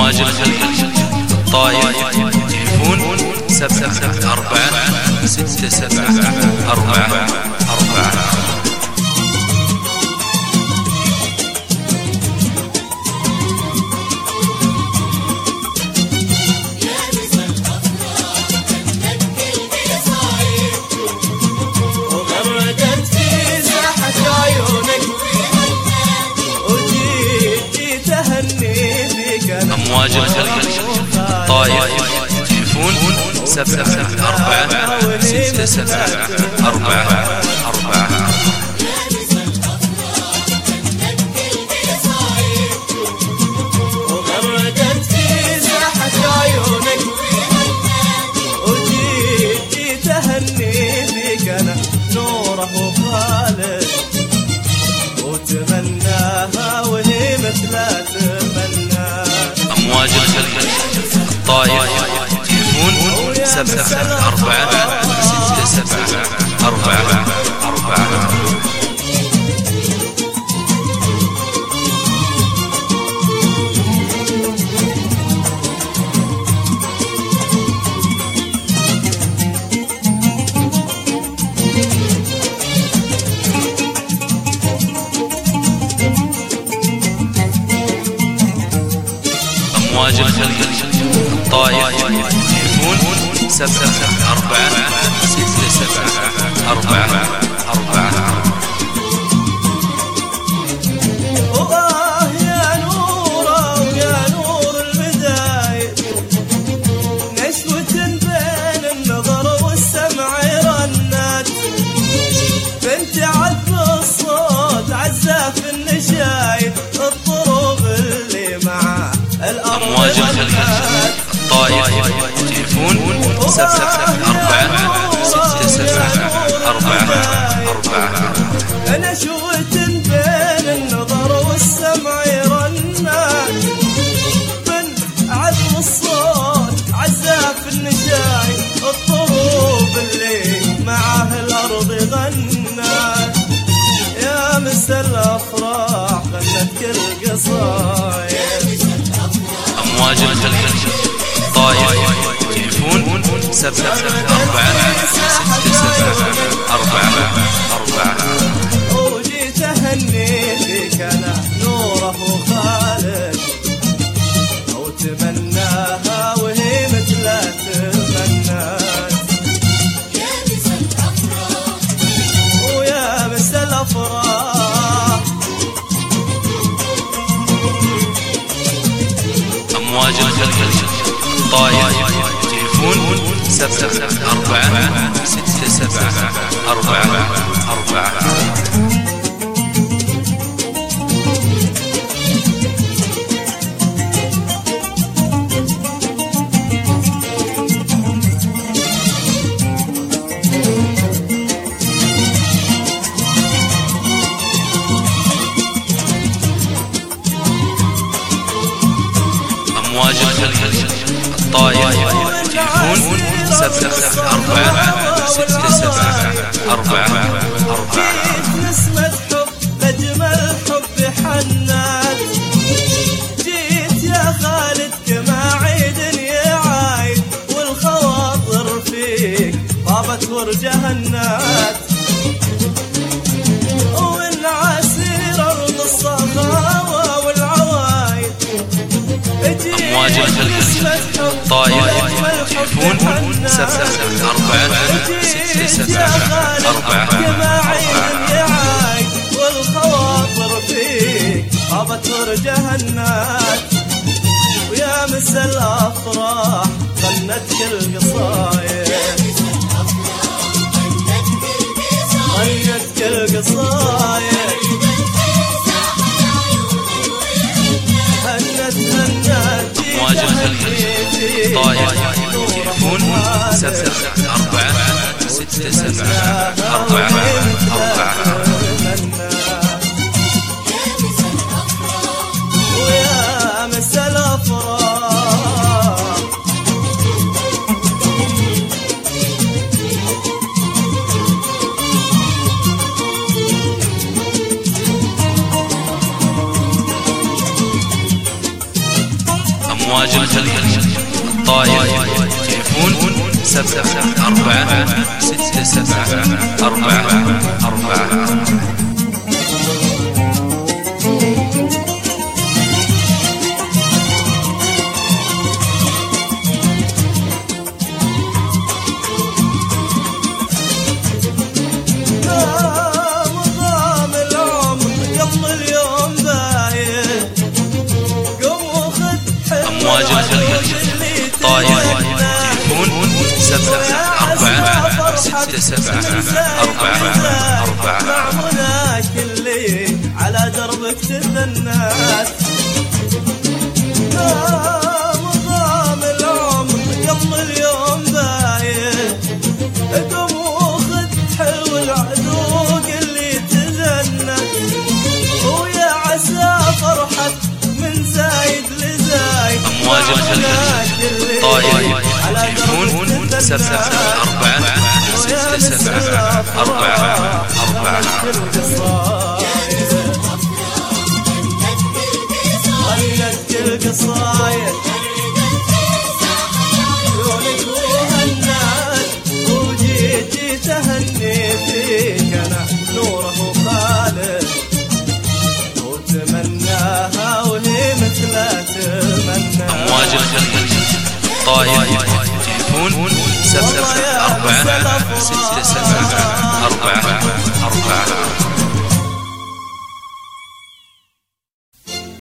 أمواج الخليج الطائف تليفون 746744. أمواج الخليج الطائف تليفون 746744. نوره خالد وتمناها وهي مثل تمنى. أمواج الخليج الطائف تليفون 746744. أمواج الخليج الطائف تليفون 746744. يا نوره ويا نور البداية، نشوة بين النظر والسمع رنت، بنت عذب الصوت عزاف النشايد، الطروب اللي معاه أمواج الخليج الطائف تليفون 746744. نشوة بين النظر والسمع رنات، بنت عذب الصوت عزاف النشاي، الطروب اللي معاه الأرض غنات. يا مس الأفراح غنت كل قصايد. أمواج الخليج الطائف تليفون 746744. وجيت أهني فيك أنا نوره خالد، وتمناها وهي مثل تمنات. يا مس الأفراح ويا مس الأفراح. أمواج الخليج الطائف تليفون 746744. أمواج الخليج الطائف تليفون 746744. نسمة حب لأجمل حب حنات، جيت يا خالد كما عيد يعايد، والخواطر فيك طابت ورجهنات، والعسير أرض الصخاوة والعوايد. أمواج الخليج الطائف تليفون 746744. والخواطر فيك طابت ورجهنات. ويا مس الأفراح غنت كل قصايد، غنت كل قصايد. أمواج الخليج الطائف تليفون 746744. ويا مس الأفراح. أمواج الخليج الطائف تليفون 746744. أمواج الخليج طائف تليفون 746744. مع مناك اللي على دربك تثنات. مضام العمر قبل اليوم باين، قم وخذ حلو العدوق اللي تذنت، ويا عسى فرحة من زايد لزايد. أمواج الخليج طائف تليفون 746744. خلت القصايد عيونك وهنات، وجيتي تهني فيك انا نوره وخالد، وتمناها وهي مثلها تمنى. أمواج الخليج طائف تليفون 746744.